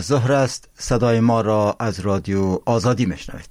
ظهر است. صدای ما را از رادیو آزادی میشنوید.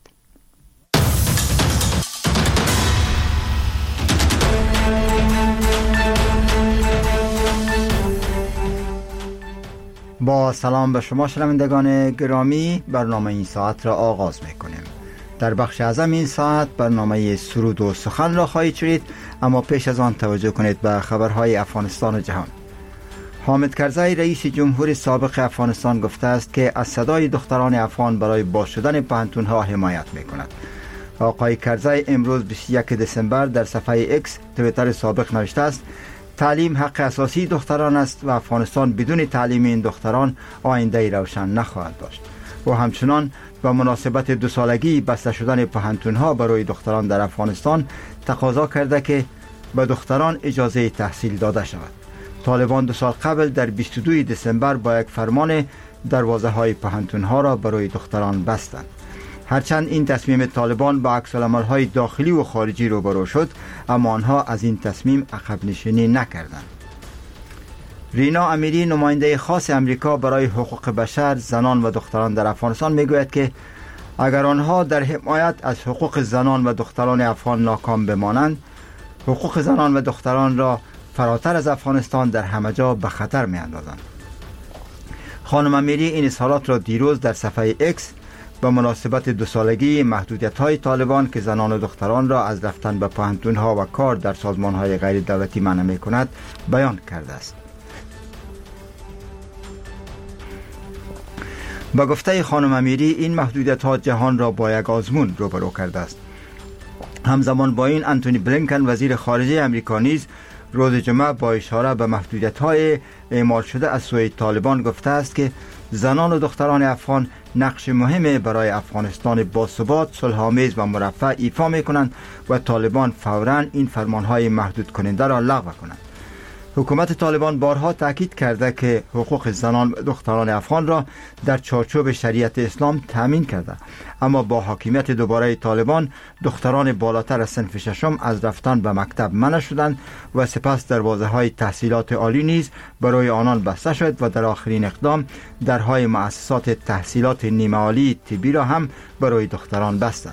با سلام به شما شنوندگان گرامی، برنامه این ساعت را آغاز میکنیم. در بخش اعظم این ساعت برنامه سرود و سخن را خواهید شنید، اما پیش از آن توجه کنید به خبرهای افغانستان و جهان. حامد کرزی رئیس جمهور سابق افغانستان گفته است که از صدای دختران افغان برای باز شدن پوهنتون‌ها حمایت می‌کند. آقای کرزی امروز 21 دسامبر در صفحه ایکس توییتر سابق نوشته است: تعلیم حق اساسی دختران است و افغانستان بدون تعلیم این دختران آینده روشن نخواهد داشت. و همچنان به مناسبت 2 سالگی بسته شدن پوهنتون‌ها برای دختران در افغانستان تقاضا کرده که به دختران اجازه تحصیل داده شود. طالبان 2 سال قبل در 22 دسامبر با یک فرمان دروازه‌های پوهنتون‌ها را برای دختران بستند. هرچند این تصمیم طالبان با عکس‌العمل‌های داخلی و خارجی روبرو شد، اما آنها از این تصمیم عقب نشینی نکردند. رینا امیری، نماینده خاص امریکا برای حقوق بشر، زنان و دختران در افغانستان میگوید که اگر آنها در حمایت از حقوق زنان و دختران افغان ناکام بمانند، حقوق زنان و دختران را فراتر از افغانستان در همه جا به خطر می اندازند. خانم امیری این اظهارات را دیروز در صفحه ایکس به مناسبت 2 سالگی محدودیت‌های طالبان که زنان و دختران را از رفتن به پوهنتون‌ها و کار در سازمان‌های غیر دولتی منع می‌کند بیان کرده است. با گفته خانم امیری این محدودیت‌ها جهان را با یک آزمون روبرو کرده است. همزمان با این انتونی بلینکن وزیر خارجه امریکا نیز روز جمعه با اشاره به محدودیت‌های اعمال شده از سوی طالبان گفته است که زنان و دختران افغان نقش مهمی برای افغانستان باثبات، صلح‌آمیز و مرفه ایفا می‌کنند و طالبان فوراً این فرمان‌های محدود کننده را لغو کنند. حکومت طالبان بارها تاکید کرده که حقوق زنان و دختران افغان را در چارچوب شریعت اسلام تامین کرده، اما با حاکمیت دوباره طالبان دختران بالاتر از صنف ششم از رفتن به مکتب منع شدند و سپس دروازه‌های تحصیلات عالی نیز برای آنان بسته شد و در آخرین اقدام درهای مؤسسات تحصیلات نیمه عالی طبی را هم برای دختران بستند.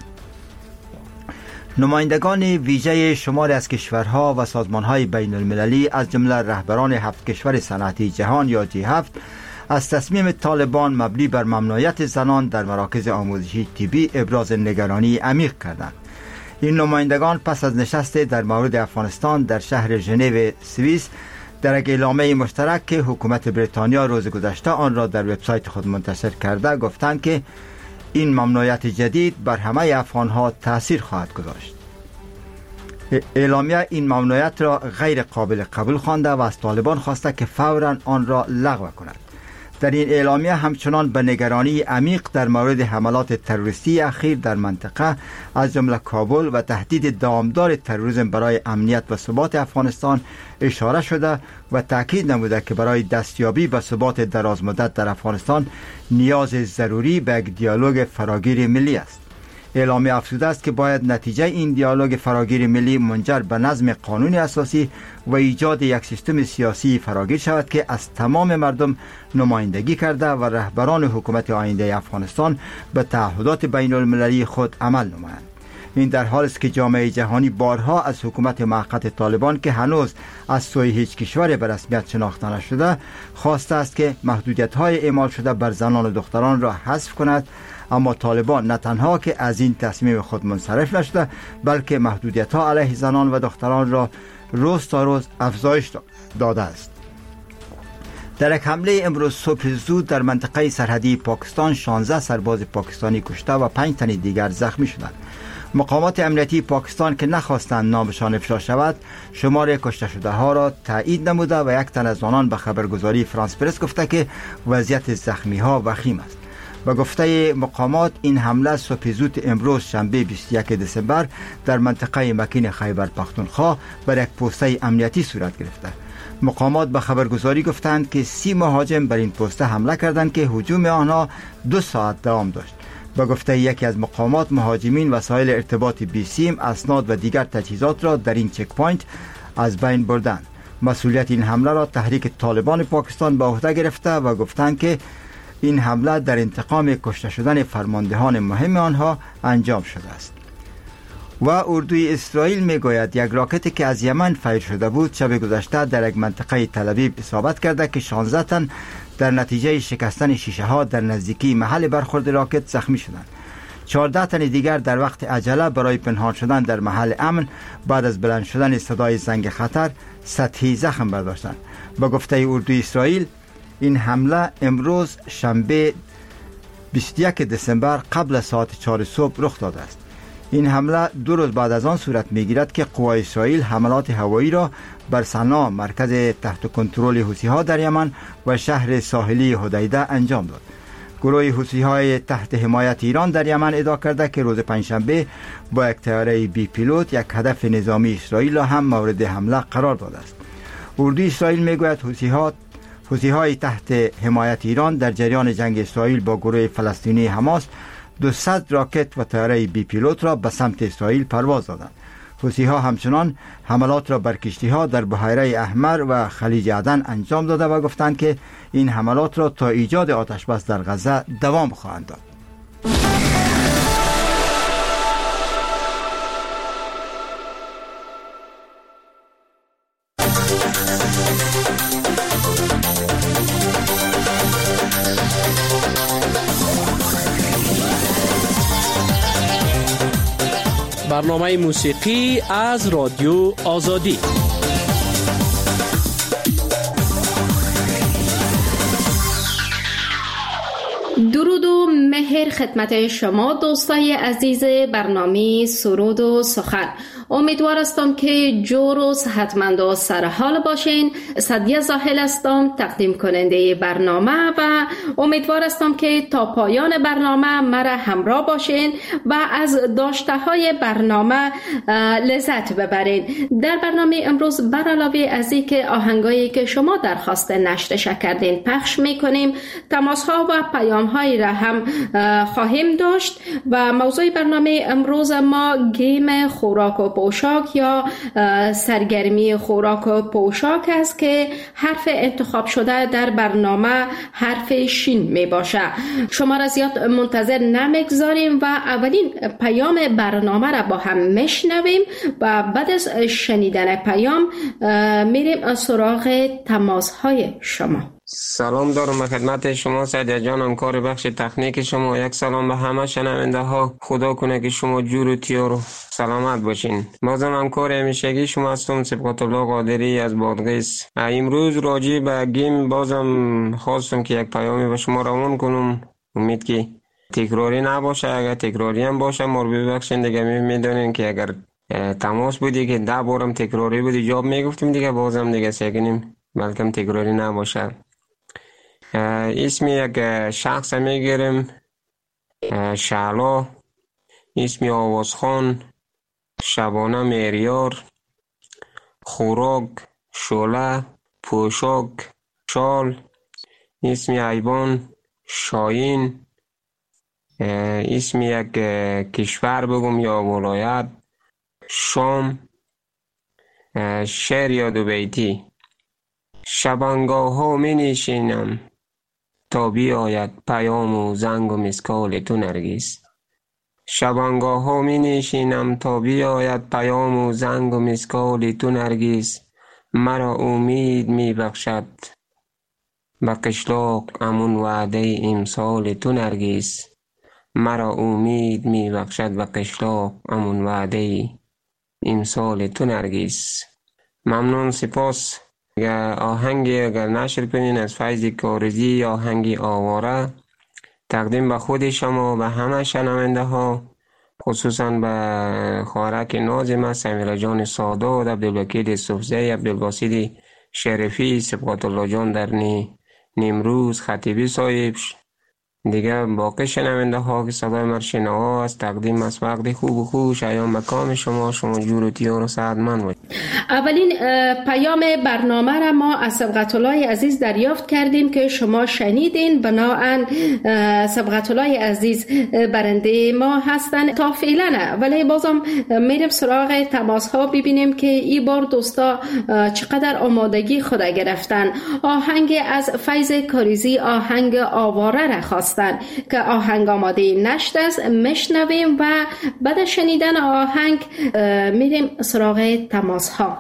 نمایندگان ویژه شماری از کشورها و سازمانهای بین المللی از جمله رهبران 7 کشور صنعتی جهان یا G7 از تصمیم طالبان مبنی بر ممنوعیت زنان در مراکز آموزشی طبی ابراز نگرانی عمیق کردند. این نمایندگان پس از نشست در مورد افغانستان در شهر ژنو سوئیس در یک اعلامیه مشترک که حکومت بریتانیا روز گذشته آن را در وبسایت خود منتشر کرده گفتند که این ممنوعیت جدید بر همه افغانها تأثیر خواهد گذاشت. اعلامیه این ممنوعیت را غیر قابل قبول خوانده و از طالبان خواسته که فوراً آن را لغو کند. در این اعلامیه همچنان به نگرانی عمیق در مورد حملات تروریستی اخیر در منطقه از جمله کابل و تهدید دامدار تروریسم برای امنیت و ثبات افغانستان اشاره شده و تاکید نموده که برای دستیابی به ثبات درازمدت در افغانستان نیاز ضروری به یک دیالوگ فراگیر ملی است. اعلامیه افزوده است که باید نتیجه این دیالوگ فراگیر ملی منجر به نظم قانونی اساسی و ایجاد یک سیستم سیاسی فراگیر شود که از تمام مردم نمایندگی کرده و رهبران حکومت آینده افغانستان به تعهدات بین المللی خود عمل نمایند. این در حالی است که جامعه جهانی بارها از حکومت موقت طالبان که هنوز از سوی هیچ کشور به رسمیت شناخته نشده خواسته است که محدودیت‌های اعمال شده بر زنان و دختران را حذف کند، اما طالبان نه تنها که از این تصمیم خود منصرف نشده بلکه محدودیت‌ها علیه زنان و دختران را روز تا روز افزایش داده است. در یک حمله امروز صبح زود در منطقه سرحدی پاکستان 16 سرباز پاکستانی کشته و 5 تن دیگر زخمی شدند. مقامات امنیتی پاکستان که نخواستند نامشان افشا شود شمار کشته شده ها را تایید نموده و یک تن از آنان به خبرگزاری فرانس پرس گفته که وضعیت زخمی ها وخیم است. به گفته مقامات این حمله صبح زود امروز شنبه 21 دسامبر در منطقه مکین خیبر پختونخوا بر یک پوسته امنیتی صورت گرفته. مقامات به خبرگزاری گفتند که 30 مهاجم بر این پوسته حمله کردند که هجوم آنها 2 ساعت دوام داشت. به گفته یکی از مقامات مهاجمین وسایل ارتباط بی سیم، اسناد و دیگر تجهیزات را در این چک پوینت از بین بردند. مسئولیت این حمله را تحریک طالبان پاکستان به عهده گرفته و گفتند که این حمله در انتقام کشته شدن فرماندهان مهم آنها انجام شده است. و اردوی اسرائیل میگوید یک راکتی که از یمن فیر شده بود شب گذشته در یک منطقه تل آویو اصابت کرده که 16 تن در نتیجه شکستن شیشه ها در نزدیکی محل برخورد راکت زخمی شدند. 14 تن دیگر در وقت عجله برای پنهان شدن در محل امن بعد از بلند شدن صدای زنگ خطر سطحی زخم برداشتند. با گفته اردوی اسرائیل این حمله امروز شنبه 21 دسامبر قبل از ساعت 4 صبح رخ داده است. این حمله 2 روز بعد از آن صورت میگیرد که قوای اسرائیل حملات هوایی را بر صنعا مرکز تحت کنترل حوثی‌ها در یمن و شهر ساحلی حدیده انجام داد. گروه حوثی‌های تحت حمایت ایران در یمن ادعا کرده که روز پنجشنبه با یک طیاره بی پیلوت یک هدف نظامی اسرائیل را هم مورد حمله قرار داده است. اردوی اسرائیل میگوید حوثی‌های تحت حمایت ایران در جریان جنگ اسرائیل با گروه فلسطینی حماس 200 راکت و طیاره بی پیلوت را به سمت اسرائیل پرواز دادند. حوثی‌ها همچنان حملات را بر کشتی‌ها در بحیره احمر و خلیج عدن انجام داده و گفتند که این حملات را تا ایجاد آتش بس در غزه دوام خواهند داد. برنامه موسیقی از رادیو آزادی. درود و مهر خدمت شما دوستای عزیز برنامه سرود و سخن. امیدوار هستم که جور و صحتمند و سرحال باشین. سعدیه زاهل هستم، تقدیم کننده برنامه و امیدوار هستم که تا پایان برنامه مرا همراه باشین و از داشته های برنامه لذت ببرین. در برنامه امروز بر علاوه از این که آهنگایی که شما درخواست نشرش کردین پخش میکنیم، تماس ها و پیام هایی را هم خواهیم داشت و موضوع برنامه امروز ما گیم خوراک و پوشاک یا سرگرمی خوراک و پوشاک است که حرف انتخاب شده در برنامه حرف شین می باشه. شما را زیاد منتظر نمیگذاریم و اولین پیام برنامه را با هم میشنویم و بعد از شنیدن پیام میریم سراغ تماس های شما. سلام دارم به خدمت شما سعدیه جان، همکار بخش تکنیک شما. یک سلام به همه شنونده ها. خدا کنه که شما جور و تیار و سلامت باشین. بازم همکار همیشگی شما هستم، صبغت الله قادری از بادغیس. امروز راجع به گیم بازم خواستم که یک پیامی به شما روان کنم. امید که تکراری نباشه. اگر تکراری هم باشه ما رو ببخشین دیگه. میدونین که اگر تماس بودی که 10 بارم تکراری بودی جواب میگفتیم دیگه، بازم دیگه سیکنیم بلکه تکراری نباشه. اسم یک شخص میگیریم، شعلا، اسم آوازخان، شبانه میریار، خوراک، شعله، پوشاک، شال، اسم حیوان، شاهین، اسم یک کشور بگم یا ولایت، شام، شعر یا دو بیتی. شبانگاه ها می نشینم تا بیاید پیام و زنگ و مسکال تو نرگس. شبانگاه ها می نشینم تا بیاید پیام و زنگ و مسکال تو نرگس. مرا امید می بخشد به قشلاق امون وعده امسال تو نرگس. مرا امید می بخشد به قشلاق امون وعده امسال تو نرگس. ممنون، سپاس. آهنگی اگر نشر کنین از فیض کارزی، آهنگی آواره، تقدیم به خود شما به همه شنونده ها، خصوصا به خوارک نازم سمیرا جان سادات، عبدالوکیل صفزی، عبدالباسط شرفی، صبغت الله جان در نیمروز، خطیبی صاحب، دیگه باقی شنونده ها که صدای مرشنوا از تقدیم از وقت خوب و خوش ایام مکام شما جور و تیار و سعدمند باشید. اولین پیام برنامه را ما از صبغت الله عزیز دریافت کردیم که شما شنیدین. بناهن صبغت الله عزیز برنده ما هستن تا فعلا، ولی بازم میریم سراغ تماس ها ببینیم که این بار دوستا چقدر آمادگی خود گرفتن. آهنگ از فیض کاریزی آهنگ آواره را خواستن که آهنگ آماده نشت است. میشنویم و بعد شنیدن آهنگ میریم سراغ تماس ها.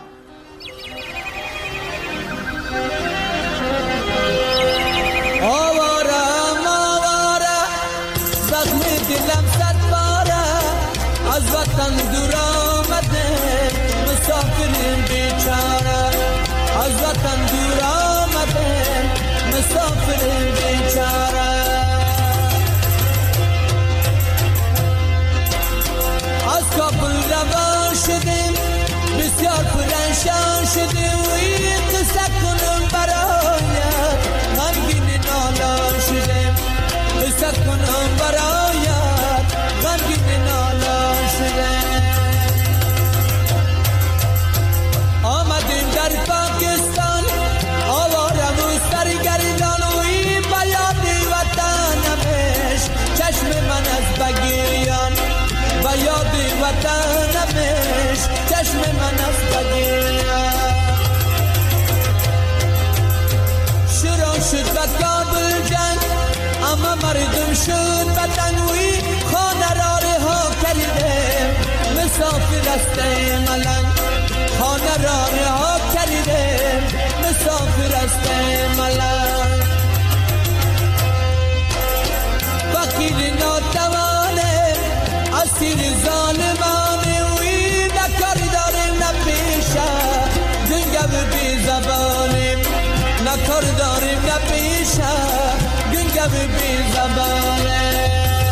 از وطن دور آمده مسافرین بیچاره، از وطن دور آمده مسافرین بیچاره. از کابل روان شدیم بسیار پرنشان شدیم و این قصه کنم برایت غمگین نالان شدیم، قصه کنم برایت غمگین نالان شدیم. آمدیم در پاکستان آوارم و سرگردان و این بیاد وطنمش چشم من از بگیریان، بیاد وطنمش چشم من از بگیریان. شروع شد به کابل جنگ اما مردم شد بدنوی خانه را رها کردیم مسافر است ملنگ، خانه را رها کردیم مسافر است ملنگ. فقیر ناتوانه اسیر ظالمانه وی نکار داریم نپیشه گنگو بی زبانیم، نکار داریم نپیشه گنگو بی زبانه.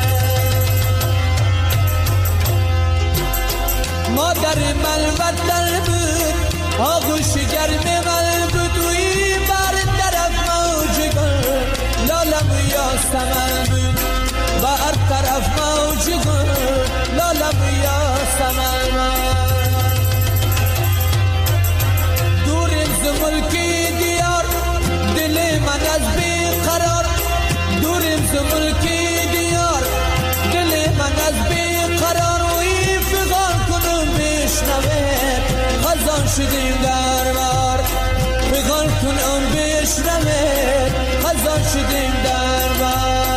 مادر ملوطن بود آغوش گرم من بود وی بر طرف موج گل لالم یا سمن بود، بر طرف موج گل لالم یا سمن. دوریم ز ملکی دیار دل من از بیقرار، دوریم ز ملکی دیار دل من از بیقرار وی فغان کنم بشنوه خزان شدیم در بار، فغان کنم بشنوه خزان شدیم در بار.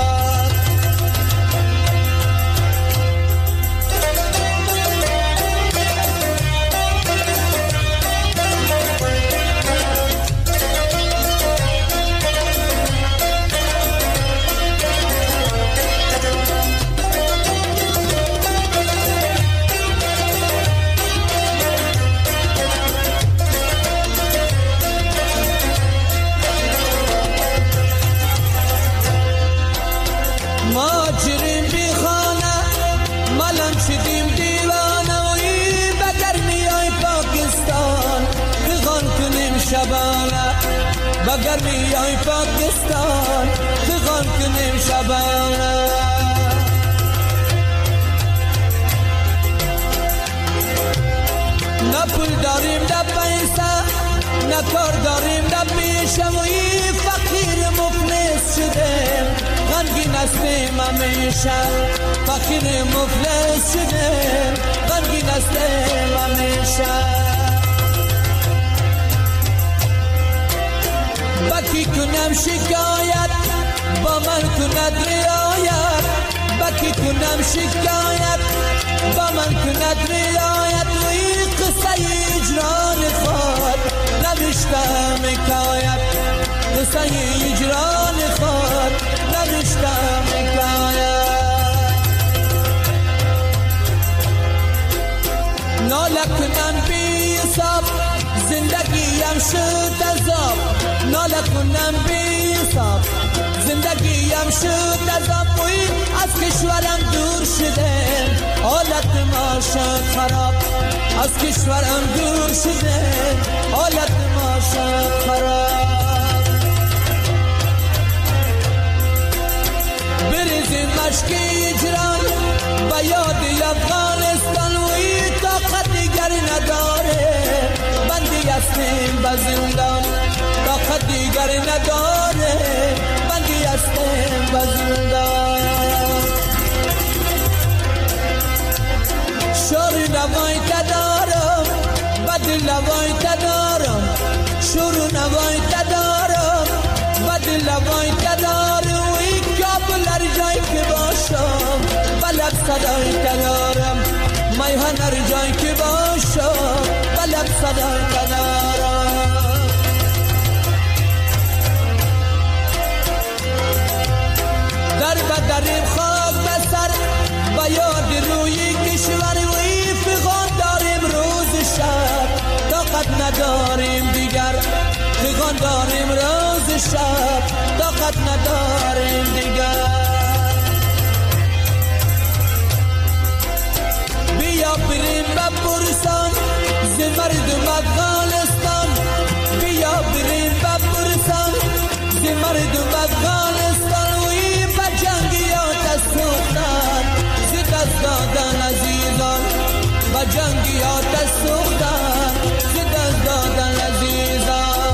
ماجرین بی خانه ملم شدیم دیوانه و این بگرمی های پاکستان فغان کنیم شبانه، بگرمی های پاکستان فغان کنیم شبانه. نه پول داریم نه پیسه نه کار داریم نه پیشه و این فقیر مفلس شدیم غمگین هستیم همیشه، فقیر مفلس شدیم غمگین هستیم همیشه. بکی کنم شکایت با من کند رعایت، بکی کنم شکایت با من کند رعایت و این قصه اجران خود نوشتم حکایت، قصه اجران خود نوشتم حکایت. ناله کنم بی حساب زندگیم شد عذاب، ناله کنم بی حساب زندگیم شد عذاب و این از کشورم دور شده حالت ما شد خراب، از کشورم دور شده حالت ما شد خراب. اشک هجران به یاد افغانستان وی طاقت دیگر نداره بندی هستیم به زندان طاقت دیگر نداره بندی هستیم به زندان شور نوای تدارم بد لوای تدارم شور نوای تدارم بد لوای تدارم وی کابل هر جای که باشم بلد صدای تدارم میهن هر جای که باشم بلد صدای تدارم در بدریم خاک بسر با یاد روی کشور وی فغان داریم روز شب طاقت نداریم دیگر فغان داریم روز شب طاقت نداریم دیگر بیا بریم به برسان ز مردم افغانستان بیا بریم به برسان ز مردم افغانستان وی به جنگیات سوختن ز دست دادن عزیزان به جنگیات سوختن ز دست دادن عزیزان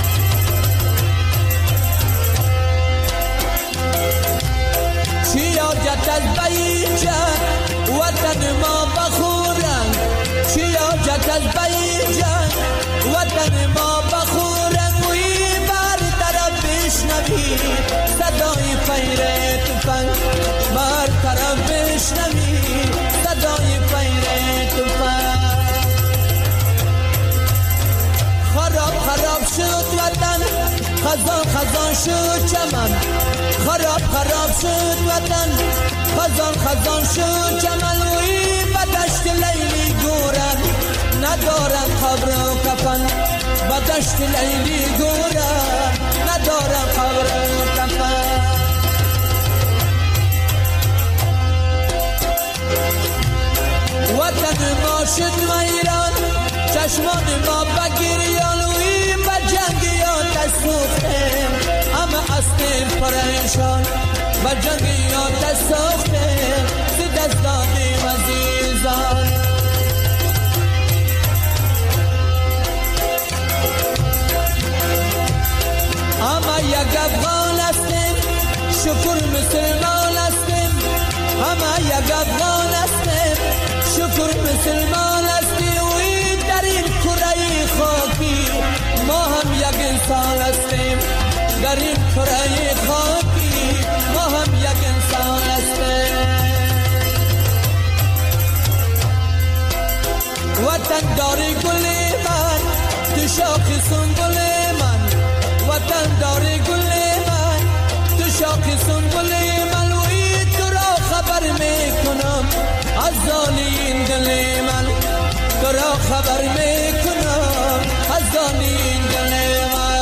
چی حاجت از بیجن وطن ما بخورن چی حاجت از بیجن وطن ما بخورن وی بر طرف بشنوی صدای فیر تفنگ بر طرف بشنوی صدای فیر تفنگ خراب خراب شد وطن خزان خزان شد چمن خراب خراب شد وطن خزان خزان شد چمن وی به دشت لیلی گورن ندارن قبر و کفن به دشت لیلی گورن ندارن قبر و کفن وطن ما شد ویران چشمان ما بگیریان وی به جنگیات سوختیم همه هستیم پریشان به جنگیات سوختیم ز دست دادیم عزیزان همه یک افغان هستیم شکر مسلمان هستیم همه یک افغان هستیم شکر مسلمان هستیم وی در این کره خاکی ما هم یک انسان هستیم در این کره خاکی ما هم یک انسان هستیم وطن داری گل من تو شاخ سنبل من وطن داری گل من تو شاخ سنبل من وی تو را خبر میکنم از زانی دل من تو را خبر میکنم از زانی دل من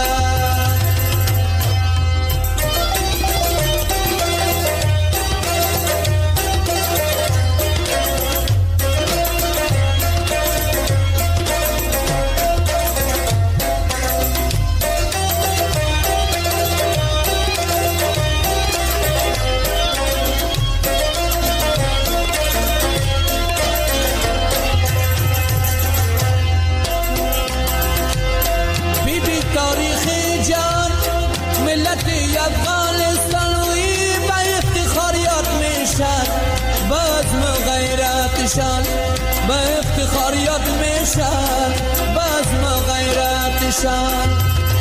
به افتخار یاد میشن بزم غیرتشان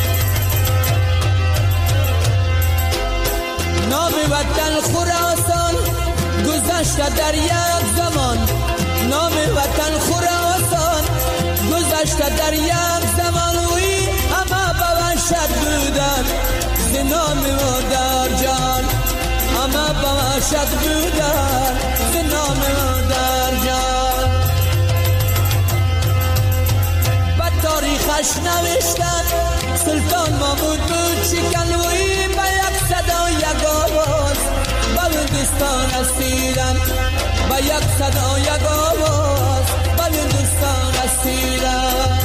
نام وطن خراسان گذشته در یک زمان نام وطن خراسان گذشته در یک زمان وی همه به وحشت بودن ز نام مادر جان همه به وحشت بودن ز نام مادر جان به تاریخش نوشتن سلطان محمود بود شکن وی به یک صدا یک آواز به هندوستان رسیدن به یک صدا یک آواز به هندوستان رسیدن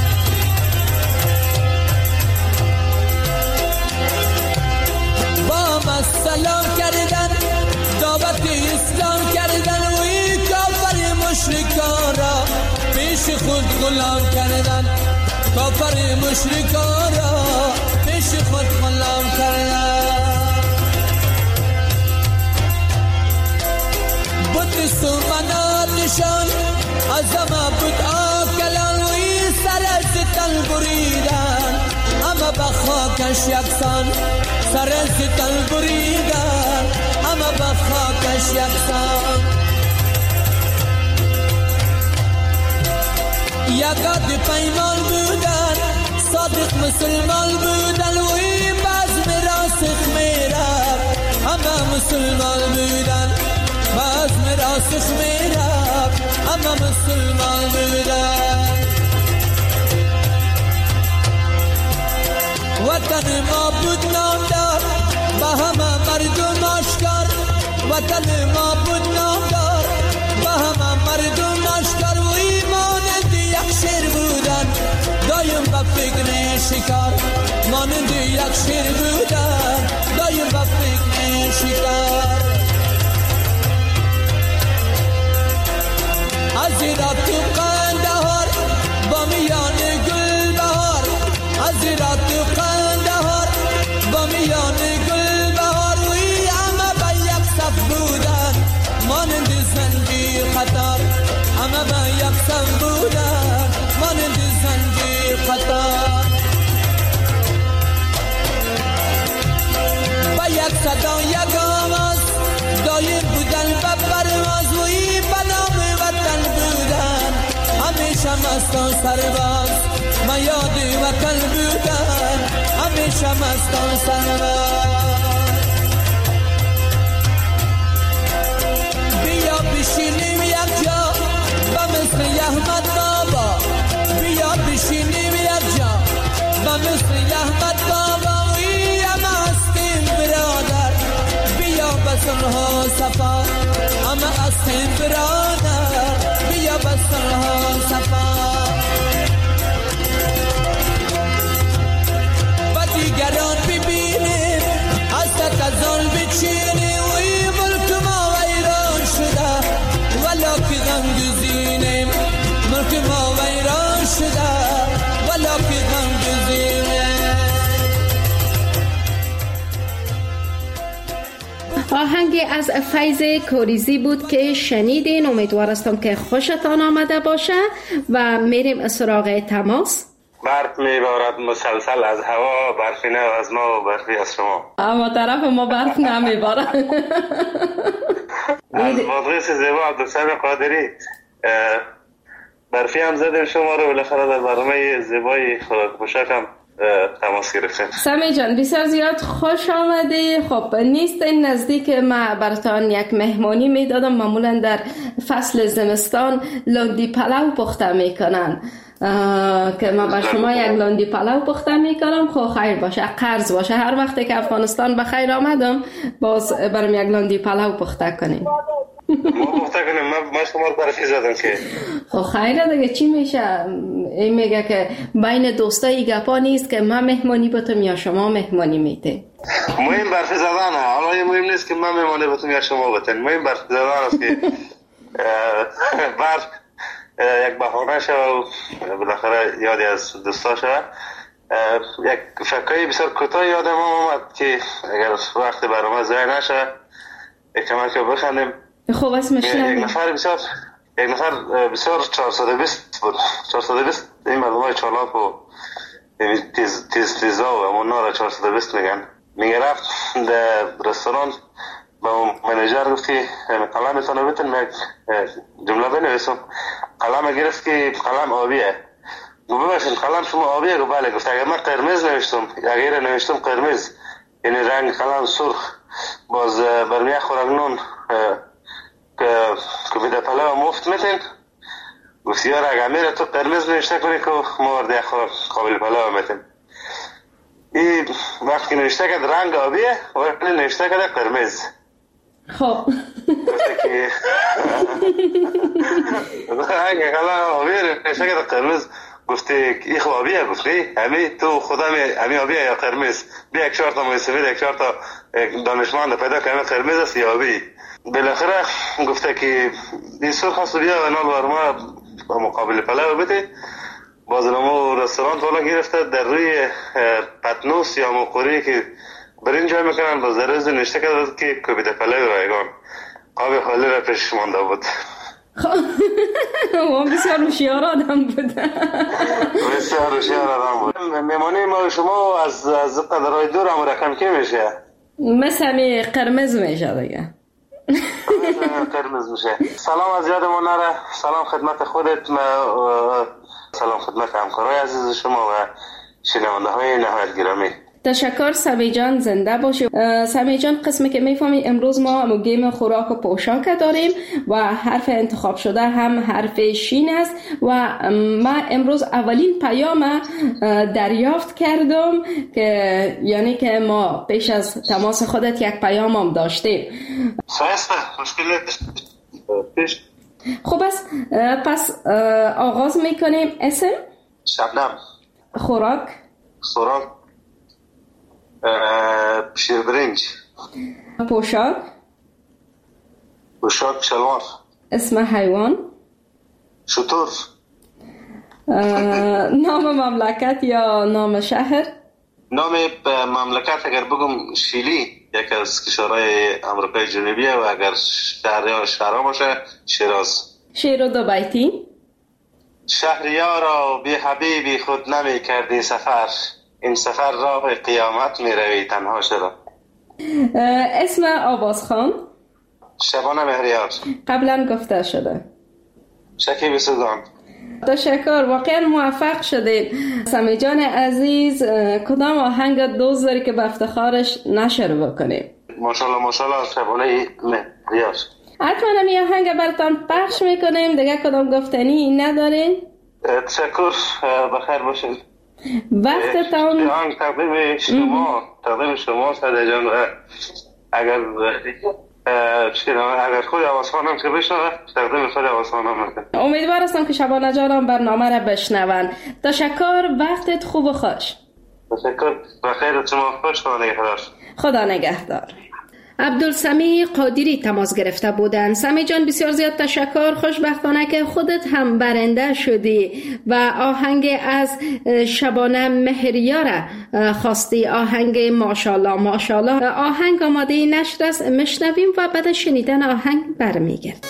با ما سلام کردن دعوت غلام کردن، کافر مشرکان را پیش خود غلام کردن. بت سومناتشان از معبود آکلان و این سر ستن بریدن، اما به خاکش یکسان سر ستن بریدن، اما به خاکش یکسان. یکاد پیمان بودن، صادق مسلمان بودن و این بزم راسخ میرم، اما مسلمان بودن بزم راسخ میرم، اما مسلمان بودن. وطن ما بود نامدار با همه مردم آشکار، وطن ما بود نامدار با همه مردم آشکار و ایمانند یک شیر بودن دایم با فکر شکار، مانند یک شیر بودن دایم با فکر شکار. از ایران تو قندهار با میان گل بهار، از ایران تو قندهار با میان گل بهار و ای همه با یک صف بودن مانند زنجیر قطار، همه با یک صف بودن مانند زنجیر قطار. با یک صدا یک آواز دایر بودن و پرواز و ای بنام وطن بودن، همیشه مستان سرباز ما یاد وطن بودن، همیشه مستان سرباز. بیا بشینیم یک جا با مثل احمد بابا، بیا بشینیم یک جا با مثل احمد بابا و ای همه هستیم برادر، بیا بسنها صفا همه هستیم برادر، بیا بسنها صفا. و دیگران ببینیم از تکزال بچینیم و این ملک ما ویران شده، ولا که غم گزینیم ملک ما ویران شده، ولا که غم گزینیم. آهنگی از فیض کوریزی بود که شنیدین. امیدوارستم که خوشتان آمده باشه و میریم سراغ تماس. برف میبارد مسلسل از هوا، برفی نه از ما و برفی از شما. اما طرف ما برف نمیبارد. از بادغیس زیبا عبدالسلام قادری برفی هم زدیم شما رو بالاخره در برنامه زیبای خوراک پوشاکم تماس گرفتیم. سمی جان بسیار زیاد خوش آمدی. خب نیست این نزدیک ما براتان یک مهمانی میدادم. معمولا در فصل زمستان لاندی پلو پخته میکنن که من با شما یک لاندی پلو پخته میکنم. خب خیر باشه، قرض باشه هر وقتی که افغانستان به خیر آمدم باز برام یک لاندی پلو پخته کنیم. ما پخته کنیم. من شما رو برفی زدم که خب خیره دیگه. چی میشه؟ این میگه که بین دوستایی گپا نیست که من مهمانی بتم یا شما مهمانی میته. مهم برفی زدن. حالا این مهم نیست که من مهمانی بتم یا شما بتن. مهم برفی زدن است که برف یک بهانه شد و بالاخره یادی از دوستا شد. یک فکایی بسیار کوتاه یادم آمد که اگر وقت برنامه ضایع نشه یک کمک رو بخندیم. خب اسمش یک نفر بسیار 420 بود. 420 این مردمای چالاک و تیزا و امونا را 420 میگن. میگه رفت در رستوران با منیجر گفتی قلم میتونه بتن یک جمله بنویسم. قلم گرفت که قلم آبیه. ببخشید قلم شما آبیه؟ گفت بله. گفت اگر من قرمز نوشتم، اگر نوشتم قرمز یعنی رنگ قلم سرخ، باز برمی خوراک نون که بیده پلو مفت میتین. گفت یار اگر میره تو قرمز نوشته کنی که ما ورده خوراک قابل پلو میتین. این وقت که نوشته کد رنگ آبیه وقتی نوشته کد قرمز. خب گفته که رنگ قلم آبیه نوشته کد قرمز. گفته ای خب آبیه. گفته همی تو خدا همی آبیه یا قرمز؟ بیا یک 4 تا موسیقی یک 4 تا دانشمند پیدا که همی قرمز است یا آبی. بالاخره گفته که این سرخ است بیا اینا بار ما مقابل پلو بده، باز نمو رستوران والا گرفته در روی پتنوس یا مقوری که برنج میکنن با زرز نشته کرده که کوبیده پلو رایگان قاب خالی را پیش مانده بود. و بسیار هوشیار آدم بود. بسیار هوشیار آدم بود. میمانی ما شما از قدرهای دور هم رقم که میشه؟ مثل همی قرمز میشه دیگه. قرمز میشه. سلام از یاد ما نره. سلام خدمت خودت، سلام خدمت همکارای عزیز شما و شنونده های نهایت گرامی. تشکر سمی جان، زنده باشی. سمی جان، قسمی که میفهمی امروز ما گیم خوراک و پوشاک داریم و حرف انتخاب شده هم حرف شین است و من امروز اولین پیام دریافت کردم که یعنی که ما پیش از تماس خودت یک پیام هم داشتیم. سایسته مشکل پیش. خوب است، پس آغاز میکنیم. اسم؟ شبنم. خوراک؟ شیربرنج. پوشاک شلوار. اسم حیوان؟ شتر. نام مملکت یا نام شهر؟ نام مملکت اگر بگم شیلی، یکی از کشورهای آمریکای جنوبی، و اگر شهرها باشه شیراز. شیر و دو بیتی؟ شهریارا بی حبیبی خود نمی کردی سفر، این سفر راه قیامت می روی تنها شده. اسم آوازخوان؟ شبانه مهریار. قبلا گفته شده. شکیب سودان. تشکر، واقعا موفق شدید. سمی جان عزیز، کدام آهنگ دوست داری که به افتخارش نشر بکنیم؟ ماشاءالله شبانه مهریار. حتما همی آهنگ براتان پخش میکنیم. دیگه کدام گفتنی ندارین؟ تشکر، بخیر باشین. وقتتان تقدیم شما سعید جان. اگر خود آوازخوانم که بشنوه تقدیم خود آوازخوانم میکنم. امیدوار هستم که شبانه جانم برنامه را بشنون. تشکر، وقتت خوب و خوش. تشکر، بخیر شما خوش. خدا نگهدار. عبدالسمی قادری تماس گرفته بودند. سمی جان بسیار زیاد تشکر. خوشبختانه که خودت هم برنده شدی و آهنگ از شبانه مهریار خواستی. آهنگ ماشاءالله آهنگ آماده نشر است، مشنویم و بعد شنیدن آهنگ برمیگرد.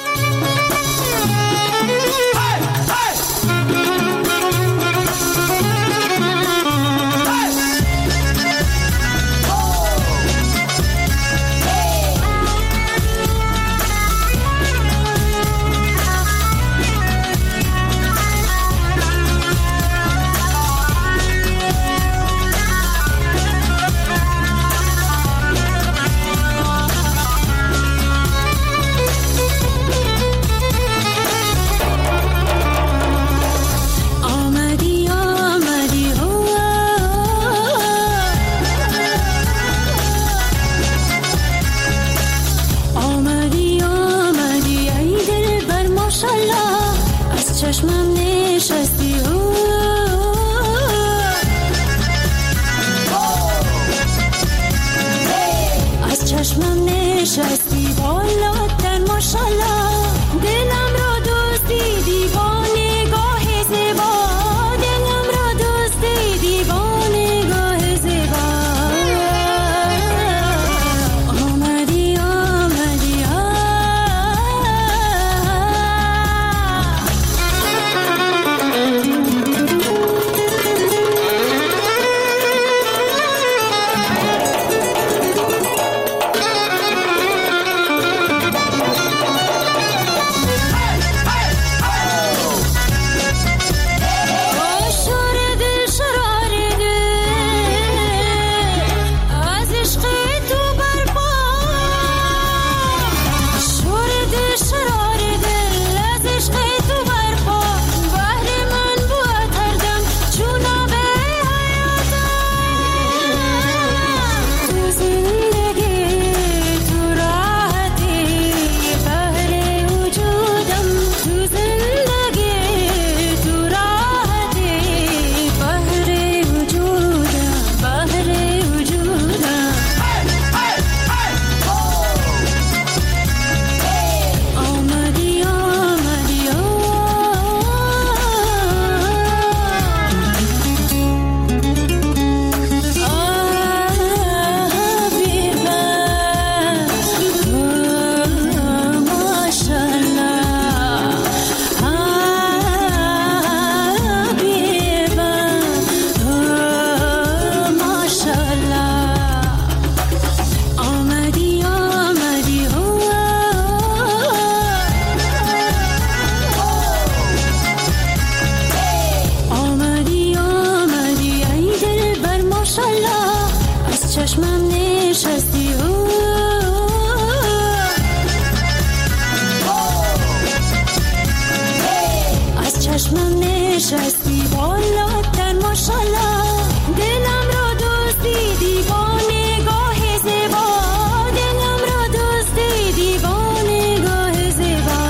نشستی بالاتر ماشالله دلم را دزدی دیوانه گاه زیبا دلم را دزدی دیوانه گاه زیبا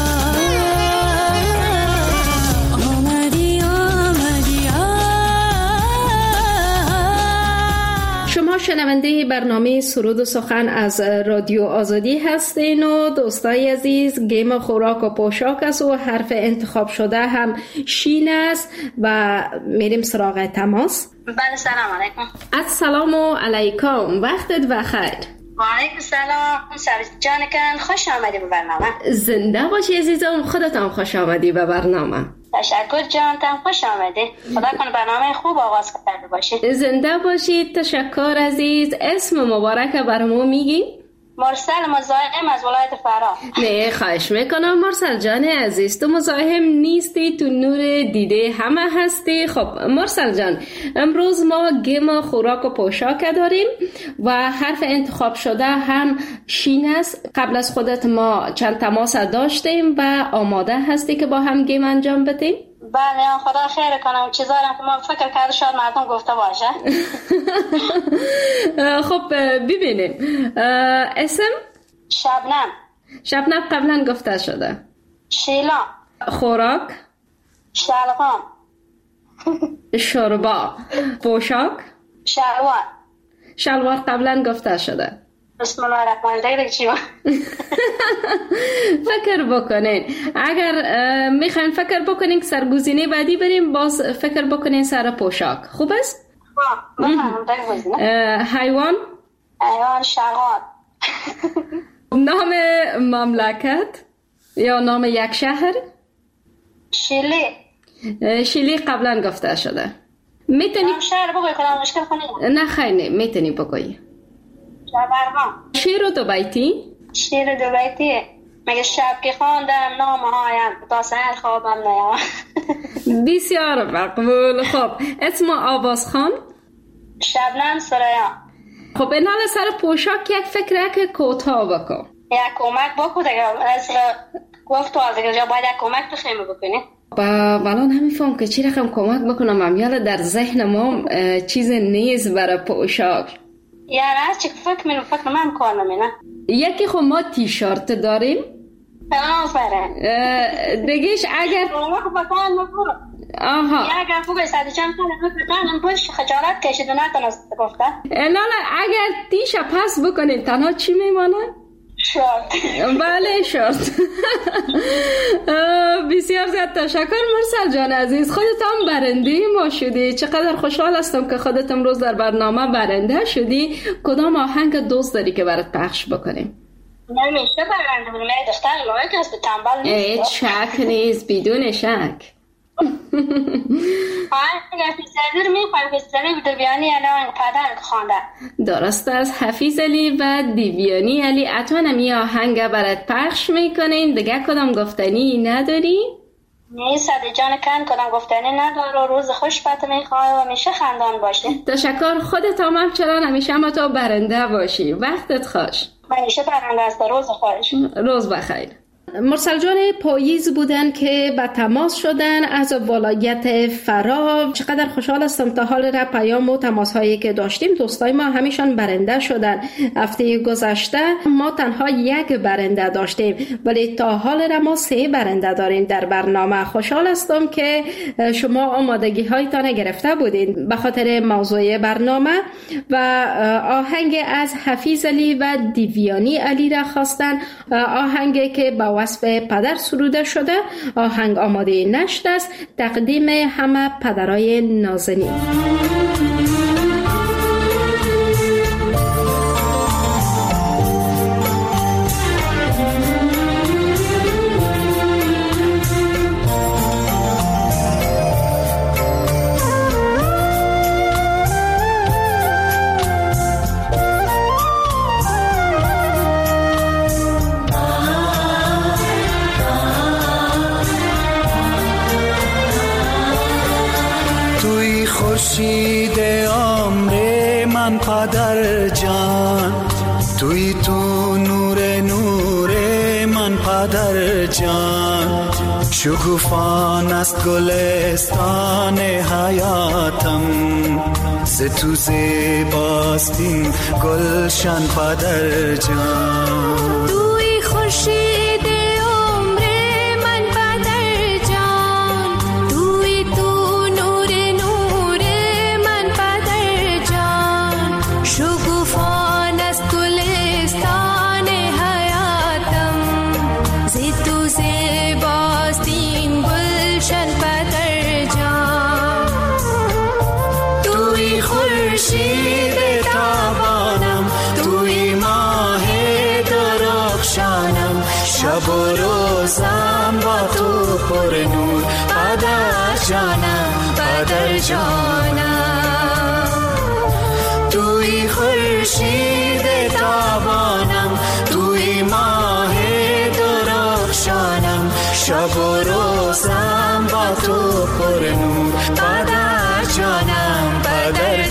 آمدی شما شنونده برنامه سرود و سخن از رادیو آزادی هستین و دوستای عزیز گیم خوراک و پوشاک است و حرف انتخاب شده هم شین است و میریم سراغ تماس. بله سلام علیکم. السلام علیکم، وقتت بخیر. و علیکم سلام سرید جانکن، خوش آمدی به برنامه. زنده باشی عزیزم، خودت هم خوش آمدی به برنامه. تشکر جانتم، خوش آمدی. خدا کنه برنامه خوب آغاز کرده باشی. زنده باشید. تشکر عزیز. اسم مبارک برامو میگی؟ مرسل مزاحم از ولایت فرا. نه خواهش میکنم مرسل جان عزیز، تو مزاحم نیستی، تو نور دیده همه هستی. خب مرسل جان، امروز ما گیم خوراک و پوشاک داریم و حرف انتخاب شده هم شین است. قبل از خودت ما چند تماس داشتیم و آماده هستی که با هم گیم انجام بدیم؟ بله خدا خیر کنم. چیزایی که ما فکر کرده شاید مردم گفته باشه. خب ببینیم. اسم؟ شبنم قبلا گفته شده. شیلا. خوراک؟ شلغام. شوربا. پوشاک؟ شلوار قبلا گفته شده. بسم الله الرحمن الرحیم. چی فکر بکنین. اگر میخواین فکر بکنین که سرگزینه بعدی بریم، باز فکر بکنین سر پوشاک. خوب است؟ حیوان شغال. نام مملکت یا نام یک شهر؟ شیلی قبلا گفته شده. میتونی شهر بگوی کنم مشکل کنی؟ نه خیلی نه، میتونی بگوی. شیر دو بیتی مگه شب که خواندم نامه هایم تا سحر خوابم نیام. بسیار مقبول. خب اسم آواز خان؟ شبنم سریا. خب این حال سر پوشاک یک فکره که کوتاه بکن. یک کمک بکن دیگه. از گفت تو از دیگه باید یک کمک بخیمه بکنی. ولان نمیفهم که چی رقم کمک بکنم. امیال در ذهن ما چیز نیست برای پوشاک. یعنی از چی فکر من کار نمینه. یکی خب ما تیشارت داریم. دیگهش اگر اگر خوبه ساده چند کنم پوش خجالت کشید و نتونست گفته. اگر تیشه پس بکنید تنها چی میمانه؟ شورت. بله شورت. بسیار زیاد تشکر مرسل جان عزیز، خودت هم برنده ما شدی. چقدر خوشحال هستم که خودت امروز در برنامه برنده شدی. کدام آهنگ دوست داری که برات پخش بکنیم؟ نمیشه برنده بودم. دختر لایک هست، تنبل نیست. شک نیست، بدون شک. حفیظ علی رو میخوایم. حفیظ علی و دیویانی علی پدر خوانده. درست است. حفیظ علی و دیویانی علی اتوانم یه آهنگ برات پخش میکنین. دیگه کدام گفتنی نداری؟ نیست ساده جان کن کدام گفتنی نداره. روز خوش بات میخواه و همیشه خندان باشی. تشکر. خودت هم همچنان همیشه ما تو برنده باشی. وقتت خوش. همیشه برنده است. روز خوش. روز بخیر. مرسل جان پاییز بودن که به تماس شدن از ولایت فرا. چقدر خوشحال هستم تا حال را پیام و تماس هایی که داشتیم دوستای ما همیشان برنده شدن. هفته گذشته ما تنها یک برنده داشتیم ولی تا حال را ما 3 برنده داریم در برنامه. خوشحال هستم که شما آمادگی هایتان گرفته بودین به خاطر موضوع برنامه و آهنگ از حفیظ علی و دیویانی علی را خواستن. آهنگی که با وصف پدر سروده شده. آهنگ آماده نشت است. تقدیم همه پدرای نازنین. خورشید عمر من پدر جان، توی تو نور من پدر جان، شکوفان است گلستان حیاتم، ز تو زیباست این گلشن پدر جان. توی خورشید عمر من پدر جان، توی تو نور من پدر جان، شکوفان است گلستان حیاتم، ز تو زیباست این گلشن پدر جان. توی خورشید تابانم، توی ماه درخشانم، شب و روزم با تو پر نور پدر جانم، پدر جانم. توی خورشید تابانم، توی ماه درخشانم، شب و روزم با تو پر نور پدر جانم، پدر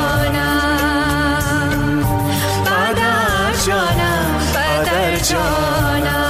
جانم، پدر جانم، پدر جانم.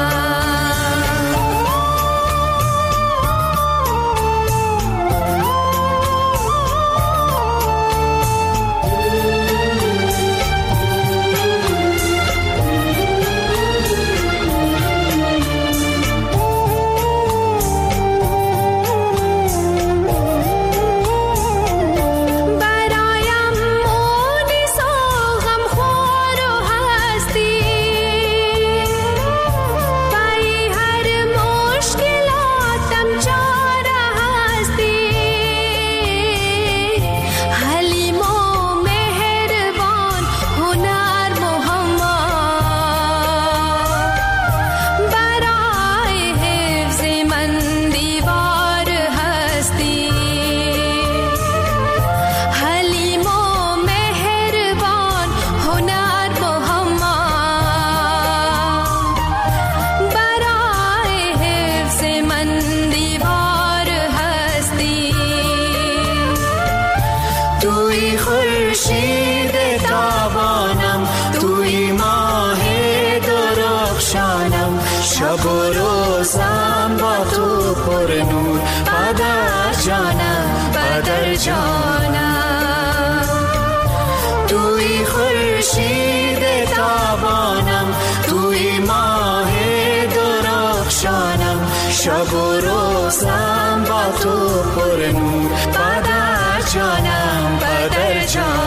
توی خورشید تابانم، توی ماه درخشانم، شب و روزم با تو پر نور پدر جانم، پدر جانم. توی خورشید تابانم، توی ماه درخشانم، شب و روزم با تو پر نور پدر جانم، پدر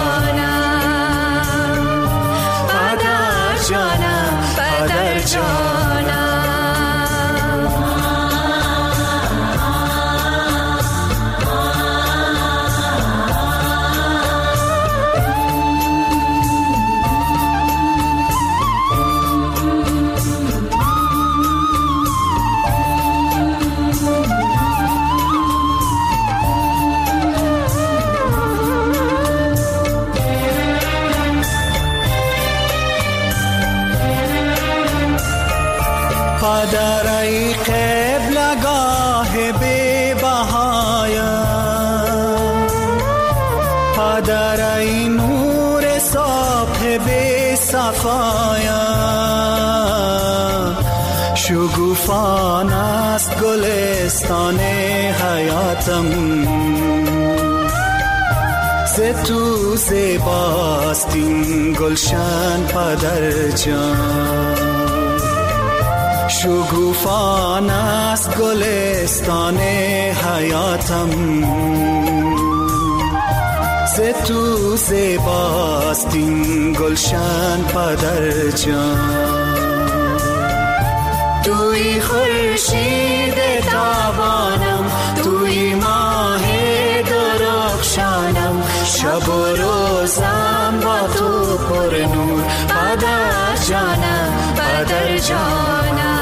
جانم، پدر جانم، پدر جانم. پدر ای قبلگاه بی بهایم، پدر ای نور صبح بی صفایم، شگوفان است گلستان حیاتم، ز تو زیباست این گلشن پدر جان. شگوفان است گلستان حیاتم، ز تو زیباست این گلشن پدر جان. توی خورشید تابانم، توی ماه درخشانم، شب و روزم با تو پر نور پدر جانم، پدر جانم.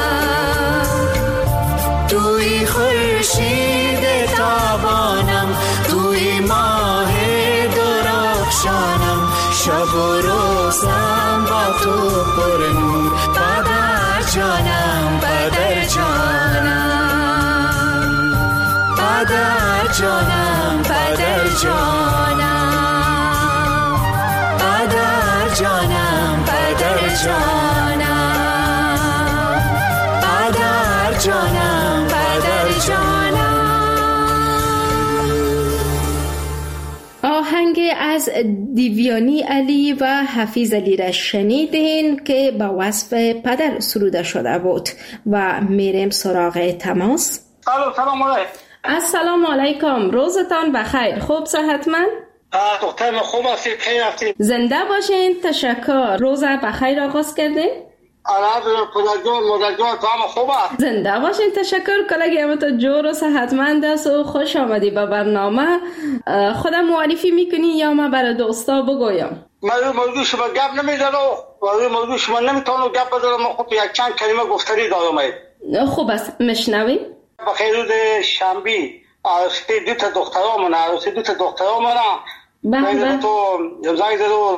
توی خورشید تابانم، توی ماه درخشانم، شب و روزم با تو پر نور پدر جانم، پدر جانم، پدر جانم، پدر جانم، پدر جانم، پدر جانم، پدر جانم پدر جانم. آهنگ از دیویانی علی و حفیظ علی را شنیدین که با وصف پدر سروده شده بود و میریم سراغ تماس. سلام علیکم. السلام علیکم، روزتان بخیر، خوب صحتمند؟ دختر خوب هستی، خیر هستی؟ زنده باشین، تشکر. روز بخیر آغاز کردین؟ مادرجان تو هم خوب هست؟ زنده باشین، تشکر. کلگی همه تو جور و صحتمند است و خوش آمدی به برنامه. خودم معرفی میکنی یا ما برای دوستا بگویم؟ من موضوع شما گپ نمیدارم، موضوع شما نمیتونم گپ بدارم. خب یک چند کلمه گفتنی دارم. خوب است، مشنویم. بخیر روز شنبه عروسی دو تا دخترام بله. تو زنگ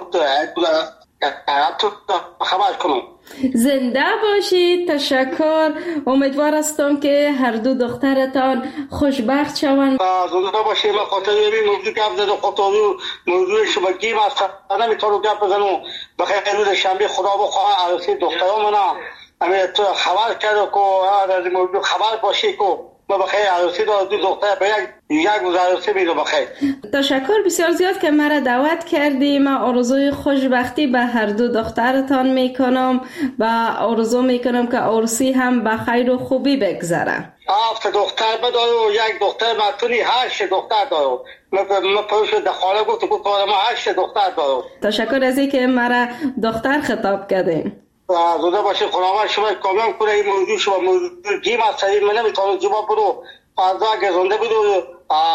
تو خبر کنم. زنده باشید، تشکر. امیدوار هستم که هر دو دخترتان خوشبخت شوند. زنده باشید. من خاطر این موضوع گپ زدم، خاطر موضوع شما گیم است، نمیتونم گپ بزنم. بخیر روز شنبه خدا بخواه عروسی دخترام همه تو خبر کرد که از این موضوع خبر باشی که ما بخیر عروسی دو دختر به یک عروسی میدم. بخیر، تشکر بسیار زیاد که مرا دعوت کردی. من آرزوی خوشبختی به هر دو دخترتان میکنم و آرزو میکنم که عروسی هم به خیر و خوبی بگذره. 7 دختر بداره و یک دختر متونی 8 دختر داره. من پروش دخاله گفت ما 8 دختر داره. تشکر از اینکه مرا دختر خطاب کردین. زنده باشید. خداوند شما کامیاب کنه. این موضوع شما موضوع گیم است، من نمیتونم جواب بدم. فردا اگه زنده بدو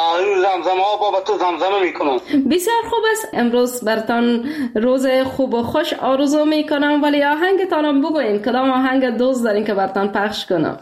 زمزمه ها با تو زمزمه میکنم. بسیار خوب است. امروز برتان روز خوب و خوش آرزو میکنم، ولی آهنگتانم بگوین کدام آهنگ دوست دارین که برتان پخش کنم؟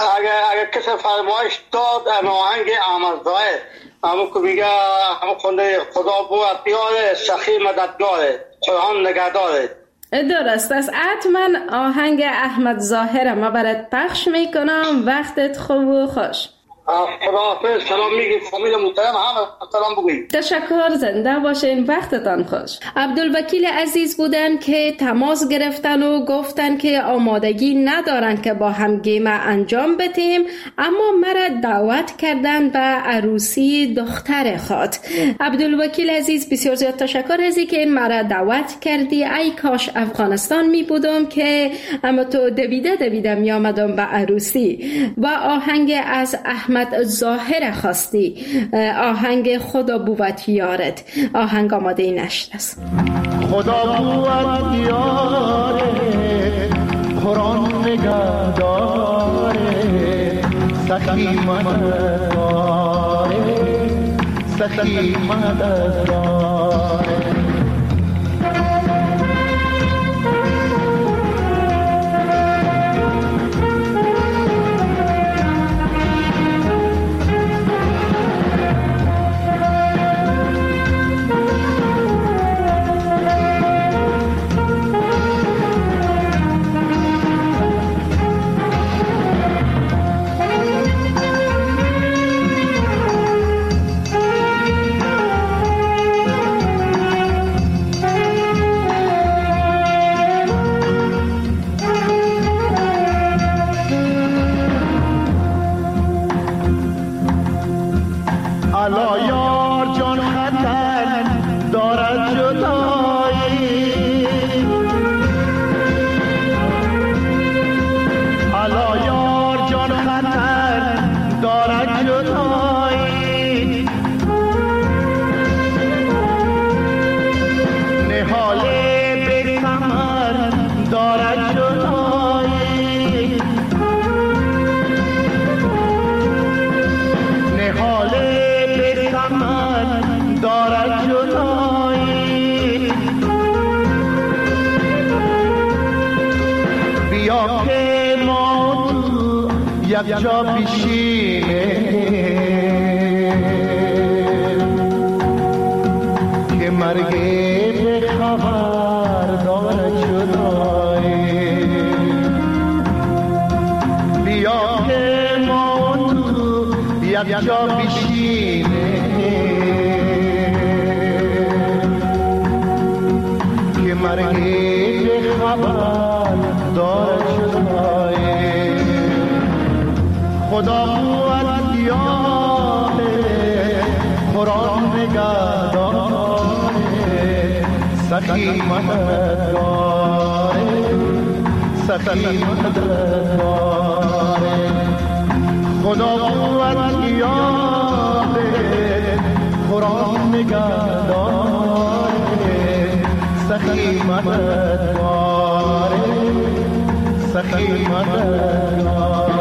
اگه کسی فرمایش داد آهنگ احمد ظاهر همون که میگه همون خونده خدا بود بیاره سخی مددگاره قرآن نگهداره. درست است. حتما آهنگ احمد ظاهر ما برات پخش میکنم. وقتت خوب و خوش. خداحافظ. سلام میگی فامیل محترم، همه سلام بگویید. تشکر، زنده باشین، وقتتان خوش. عبدالوکیل عزیز بودن که تماس گرفتن و گفتن که آمادگی ندارن که با هم گیم انجام بدیم، اما مرا دعوت کردن به عروسی دختر خود. عبدالوکیل عزیز بسیار زیاد تشکر از اینکه مرا دعوت کردی. ای کاش افغانستان می بودم که اما تو دویده می آمدم به عروسی. و آهنگ از احمد ظاهر خواستی، آهنگ خدا بود یارت. آهنگ آماده نشد است. خدا بود یارت قرآن نگهداره سخی مددگاره. یک جا پیشینه که مرگ به خبر دارد جدایی. بیا که ما تو یک جا پیشینه که مرگ به خبر دارد جدایی. خدا قوت دیاره قرآن نگهداره سخی مددگاره سخی مددگاره خدا قوت دیاره قرآن نگهداره سخی مددگاره سخی مددگاره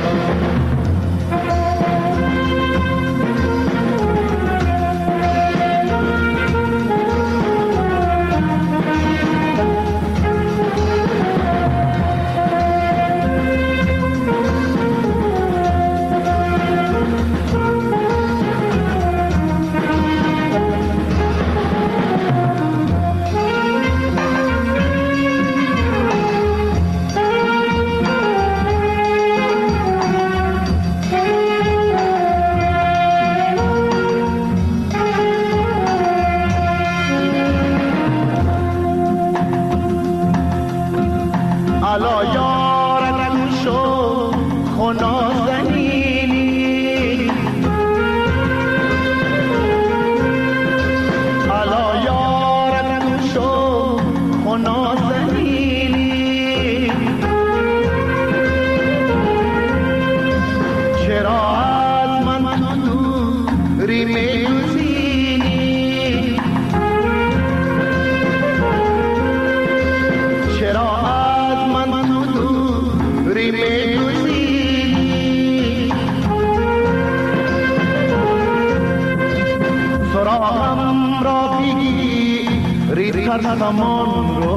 سامان رو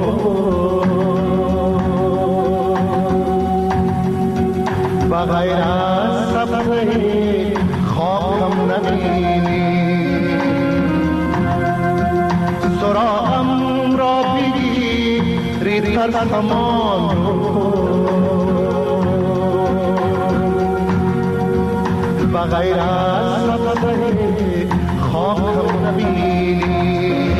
و غیر از سبزه خاکم نبینی سراغم را بگیر سامان رو و غیر از سبزه خاکم نبینی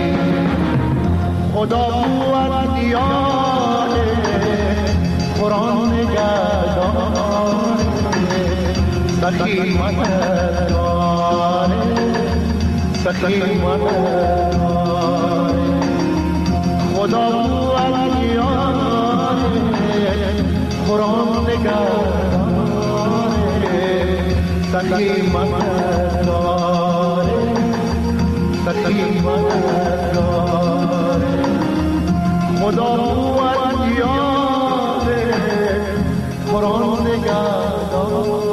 خدا قوت دیاره قرآن نگهداره سخی مددگاره سخی مددگاره خدا قوت دیاره قرآن نگهداره سخی مددگاره سخی مددگاره خدا قوت دیاره قرآن نگهداره.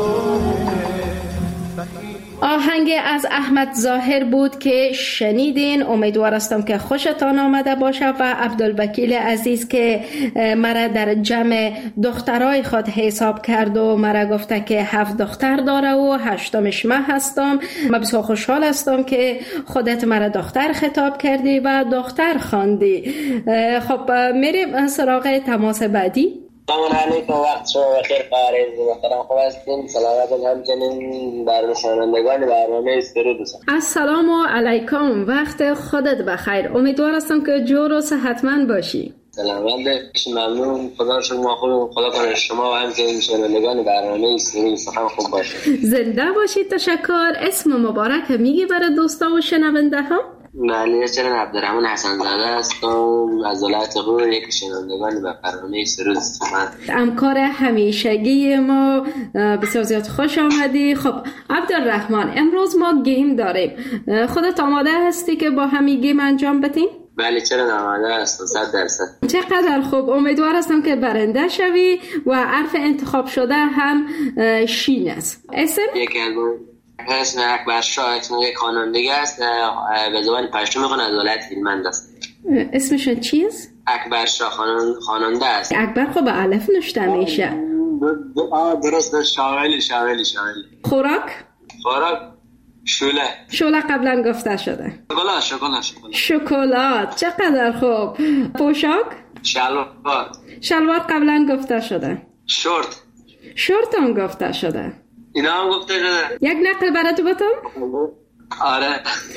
آهنگ از احمد ظاهر بود که شنیدین. امیدوار هستم که خوشتان آمده باشه و عبدالوکیل عزیز که مرا در جمع دخترای خود حساب کرد و مرا گفته که 7 دختر داره و 8مش من هستم. من بسیار خوشحال هستم که خودت مرا دختر خطاب کردی و دختر خواندی. خب میریم سراغ تماس بعدی. سلام علیکم، وقت شما بخیر. قارئ محترم خوب هستین؟ سلامت همچنین بر شنوندگان برنامه سرود. السلام علیکم، وقت خودت بخیر. امیدوار هستم که جور و صحتمند باشی. سلامت باشی، ممنون. خدا شما خوب، خدا کنه شما و همچنین شنوندگان برنامه سرود سخن خوب باشید. زنده باشید. تشکر. اسم مبارک میگی برای دوستا و شنونده ها؟ بله، چرا عبدالرحمن حسن زاده هستم از ولایت غور، یک شنوندگان به برنامه سرود سخن. همکار همیشگی ما، بسیار زیاد خوش آمدی. خب عبدالرحمن، امروز ما گیم داریم. خودت آماده هستی که با همین گیم انجام بدیم؟ بله، چرا آماده هستم، 100%. چقدر خوب. امیدوار هستم که برنده شوی و حرف انتخاب شده هم شین است. اسم؟ اسم اکبر شاه، اسم یک خواننده است، به زبان پشتو میخونه، از ولایت هلمند است. اسمش چیست؟ اکبر شاه خواننده است. اکبر خب به الف نوشته میشه. درست. شاولی. خوراک شوله قبلا گفته شده. شکلات. چقدر خوب. پوشاک؟ شلوار قبلا گفته شده. شورت هم گفته شده. اینا هم گفته شده. یک نقل برای تو بتم؟ آره.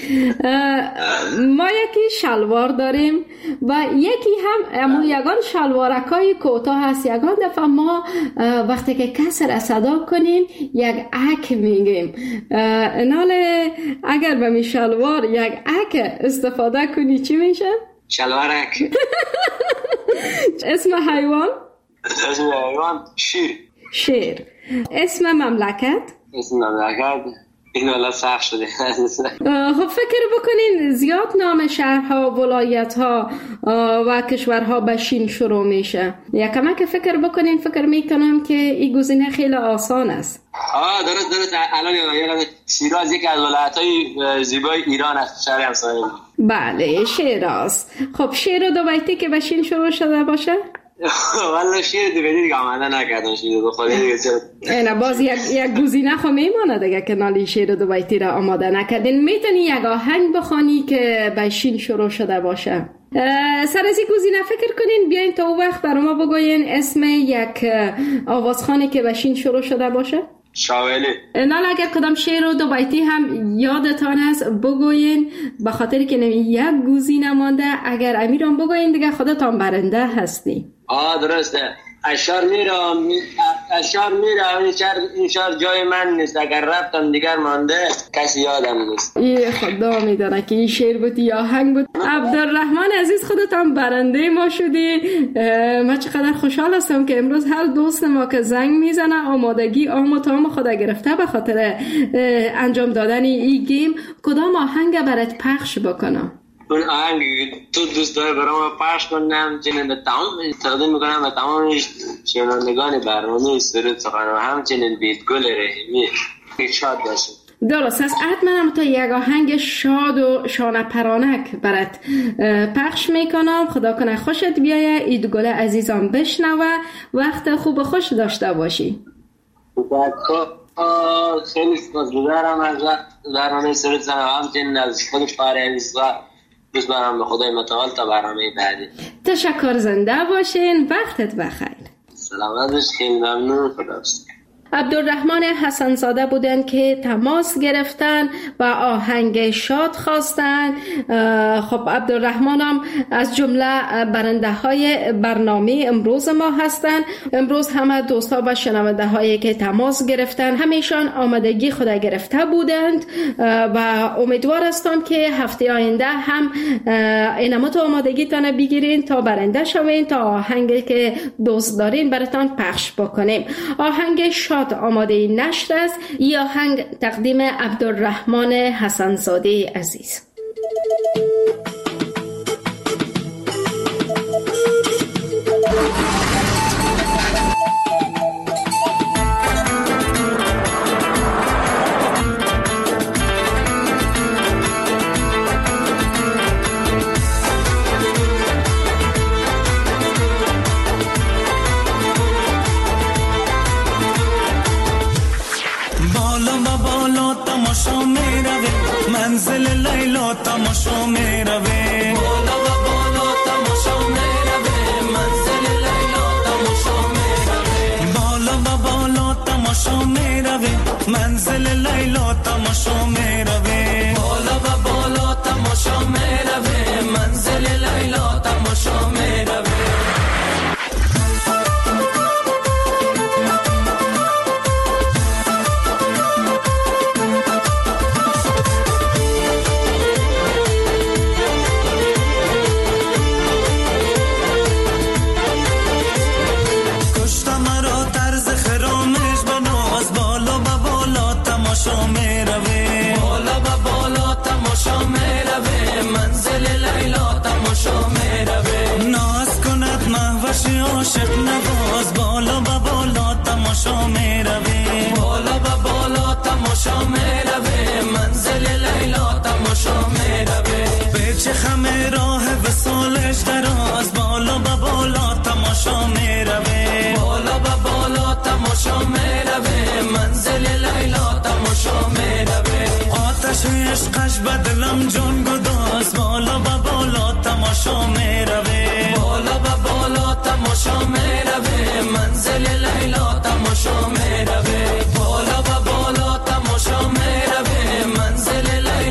ما یکی شلوار داریم و یکی هم یگان شلوارکای کوتاه هست. یگان دفعه ما وقتی که کسی را صدا کنیم یک اک میگیم. ناله اگر به می شلوار یک اک استفاده کنی چی میشه؟ شلوارک. اسم حیوان؟ اسم حیوان شیر. اسم مملکت؟ اسم مملکت این والا سخت شده. خب فکر بکنین زیاد نام شهرها، ولایتها و کشورها به شین شروع میشه. یکم که فکر بکنین فکر میکنم که این گزینه خیلی آسان است. درست الان شیراز یکی از ولایت‌های زیبای ایران است، شهر همسایه. بله شیراز. خب شیر دو بیتی که به شین شروع شده باشه؟ والله شیر دو بیتی دیگه آمده نکردم. شیر دو خالی دیگه نه باز یک گزینه خو میمانه دیگه که نالی شیر دو بیتی را آماده نکردین. میتونی یک آهنگ بخوانی که به شین شروع شده باشه. سر از این گزینه فکر کنین بیاین تا او وقت برای ما بگوین اسم یک آوازخانی که به شین شروع شده باشه. شاولی. نه اگر کدام شعر و دو بیتی هم یادتان هست بگوین، به خاطر که یک گزینه مانده. اگر امیران بگوین دیگه خودتان برنده هستی. درسته. اشار میره این شهر جای من نیست، اگر رفتم دیگر مانده کسی یادم نیست. ای خدا میدانه که این شعر بود یا آهنگ بود. عبدالرحمن عزیز خودتان برنده ما شدی. من چقدر خوشحال هستم که امروز هر دوست ما که زنگ میزنه آمادگی آم و تام خود گرفته به خاطر انجام دادن این گیم. کدام آهنگ برات پخش بکنم؟ اون آهنگ تو دوست داری برام پخش کنم چنین به تمام تقدیم میکنم به تمام شنوندگان برنامه سرود سخن و همچنین بیتگل رحیمی شاد باشید. درست است. حتما تا یک آهنگ شاد و شانه پرانک برات پخش میکنم. خدا کنه خوشت بیایه. ایدگل عزیزان بشنوه. وقت خوب خوش داشته باشی. خیلی سپاسگزارم از برنامه سرود سخن و همچنین از خود فارغ دوست برم به خدای متعال تا برنامه بعدی. تشکر. زنده باشین. وقتت بخیر. سلامت باش. خیلی ممنون. خداحافظ. عبدالرحمن حسن‌زاده بودن که تماس گرفتن و آهنگ شاد خواستن. خب عبدالرحمن هم از جمله برنده های برنامه امروز ما هستن. امروز همه دوستا و شنونده هایی که تماس گرفتن همیشان آمادگی خود گرفته بودند و امیدوار هستم که هفته آینده هم اینمت آمادگی تانه بگیرین تا برنده شوین، تا آهنگی که دوست دارین براتان پخش بکنیم. آهنگ شاد آماده نشر است. این آهنگ تقدیم عبدالرحمن حسن‌زاده عزیز. منزل لیلا تماشا میروه. بالا و بالا تماشا میروه. منزل لیلا تماشا میروه. بالا و بالا تماشا میروه. منزل لیلا تماشا میروه. بالا و بالا تماشا میروه. منزل لیلا تماشا میروه. عاشق نواز بالا و بالا تماشا میروه. بالا و بالا تماشا میروه. منزل لیلا تماشا میروه. به چه خم راه وصالش دراز بالا و بالا تماشا میروه. بالا و بالا تماشا میروه. منزل لیلا تماشا میروه. آتش عشقش به دلم جان گداز بالا و بالا تماشا میروه. بالا و بالا تماشا میروه. منزل لیلا تماشا میروه. بالا و بالا تماشا میروه. منزل لیلا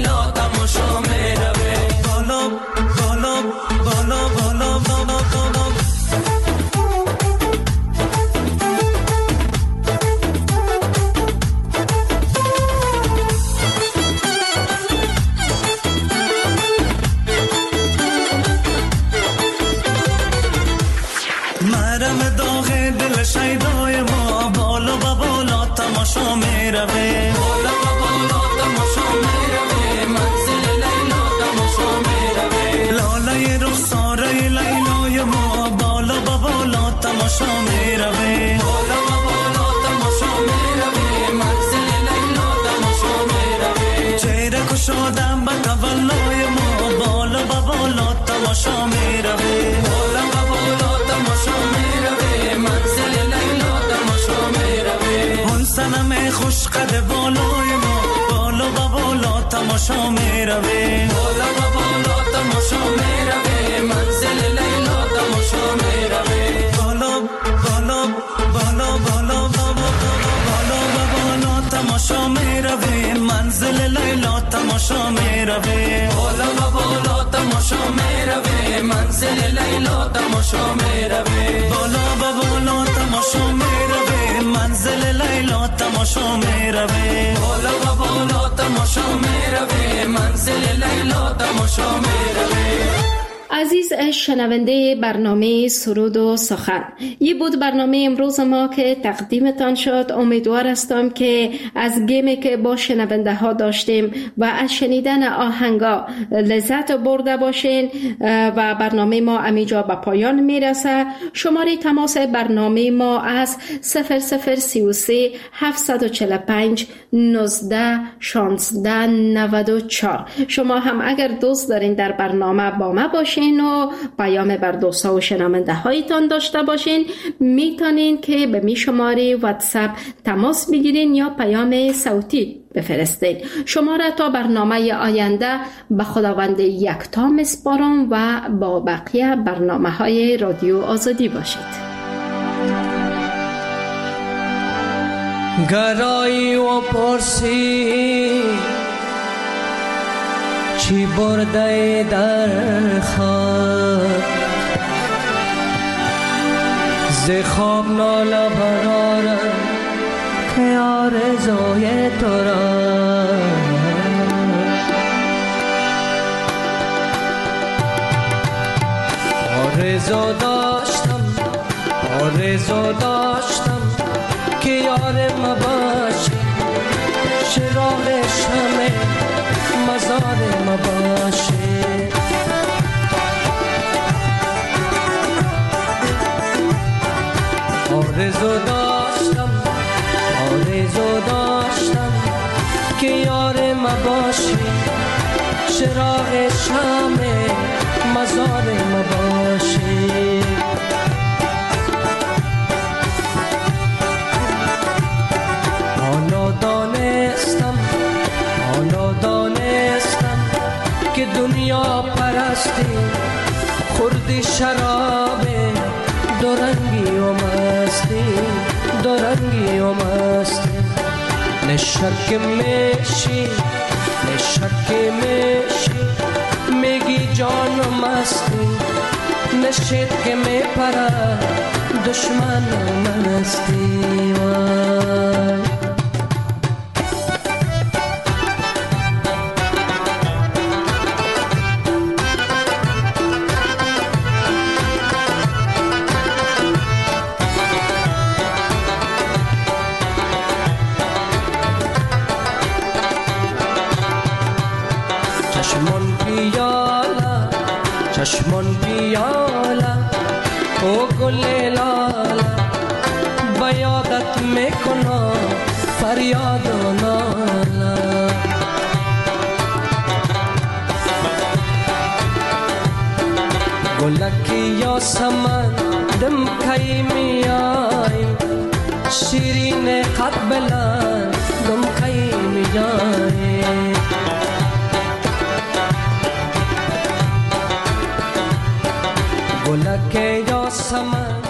تماشا میروه بالا و بالا تماشا میروه منزل لیلا تماشا میروه لاله رخساره لیلای ما بالا و بالا تماشا میروه بالا و بالا تماشا میروه منزل لیلا تماشا میروه چهره کشادم به تولای ما بالا و بالا تماشا میروه بالا و بالا تماشا میروه منزل لیلا تماشا میروه اون صنم خوش قد بالای ما بالا و بالا تماشا میروه بالا و بالا تماشا میروه منزل لیلا تماشا میروه بالا بالا بالا بالا بالا بالا تماشا میروه منزل لیلا تماشا میروه بالا و بالا تماشا میروه منزل لیلا تماشا میروه بالا و بالا تماشا میروه منزل لیلا تماشا میروه بالا و بالا تماشا میروه منزل لیلا تماشا میروه. عزیز شنونده برنامه سرود و سخن، یه بود برنامه امروز ما که تقدیمتان شد. امیدوار هستم که از گیمی که با شنونده ها داشتیم و از شنیدن آهنگا لذت برده باشین و برنامه ما امیجا به پایان میرسه. شماره تماس برنامه ما از 0033 745 19 16 94. شما هم اگر دوست دارین در برنامه با ما باشین و پیام بر دوستا و شنونده هایتان داشته باشین، میتونین که به می شماره واتساپ تماس بگیرین یا پیام صوتی بفرستین. شما را تا برنامه آینده به خداوند یکتا میسپارم و با بقیه برنامه های رادیو آزادی باشید. گرایی و پرسی چی برده در خواب ز خواب ناله برارم که آرزوی تو را آرزو داشتم که یار ما باشی چراغ شمع مزار ما باشی آرزو داشتم که یار ما باشی چراغ شمع مزار ما باشی حالا دانستم که دنیا پرستی خوردی شراب دورنگی و مستی نشک میشی میگی جان مستی نشید که میپره دشمن مستی وای چشمون پیاله او گل لاله بیادت میکنه فریاد و ناله گلکی یا سمن دم کی میایم شیرین قد بلند دم کی میایم گلک یا سمن